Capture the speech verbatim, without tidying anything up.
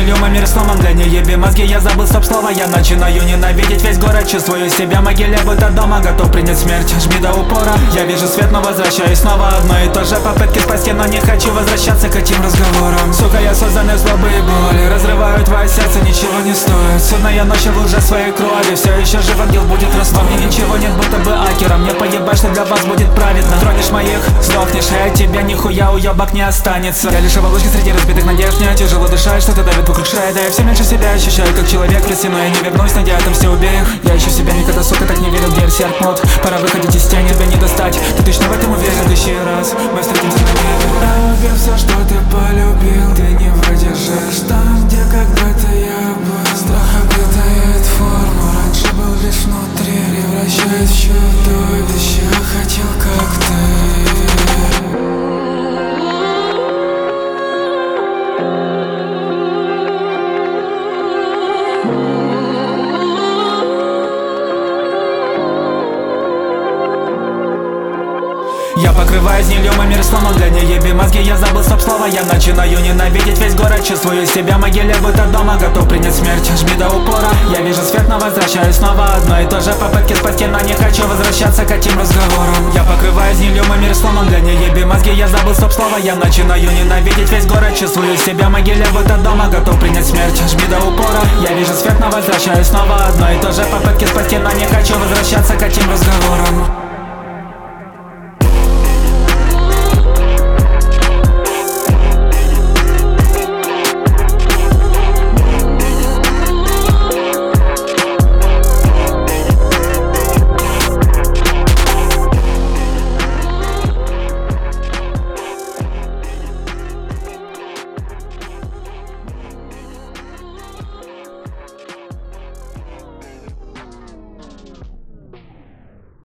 гнилью, мир снова мгновение, ебе мозги, я забыл стоп слова. Я начинаю ненавидеть весь город, чувствую себя в могиле, будто дома. Готов принять смерть, жми до упора. Я вижу свет, но возвращаюсь снова. Одно и то же, попытки спасти, но не хочу возвращаться к этим разговорам. Сука, я создан из злобы и боли, разрываю твое сердце, ничего не стоит. Судная ночь в луже своей крови, все еще жив ангел будет рос. Во мне ничего нет, будто бы акером. Мне поебать, что для вас будет праведно. Тронешь моих, сдохнешь, а от тебя нихуя уебок не останется. Я лишь оболочка среди разбитых надежд, мне тяжело дышать, что-то давит вокруг шеи. Да я все меньше себя ощущаю, как человек в лесе, но я не вернусь, надеюсь, там все убей их. Я ищу себя, никогда, сука, так не верил, дверь серпнут. Пора выходить из тени, тебя не достать. Ты точно в этом уверен, в следующий раз мы встретимся на небе. Убил все, что ты полюбил, ты не выдержишь там, где когда-то я был. Страх обретает форму, раньше был лишь внутри, превращаясь в чудовище. Я хотел, как ты. Я покрываюсь гнилью, мир сломан, для не еби мозги, я забыл стоп слова. Я начинаю ненавидеть весь город, чувствую себя в могиле, будто дома. Готов принять смерть, жми до упора. Я вижу свет, но возвращаюсь снова. Одно и то же, попытки спасти, но не хочу возвращаться к этим разговорам. Я покрываюсь гнилью, мир сломан, для не еби мозги, я забыл стоп слова. Я начинаю ненавидеть весь город, чувствую себя в могиле, будто дома. Готов принять смерть, жми до упора. Я вижу свет, но возвращаюсь снова. Одно и то же, попытки спасти, но не хочу возвращаться к этим разговорам.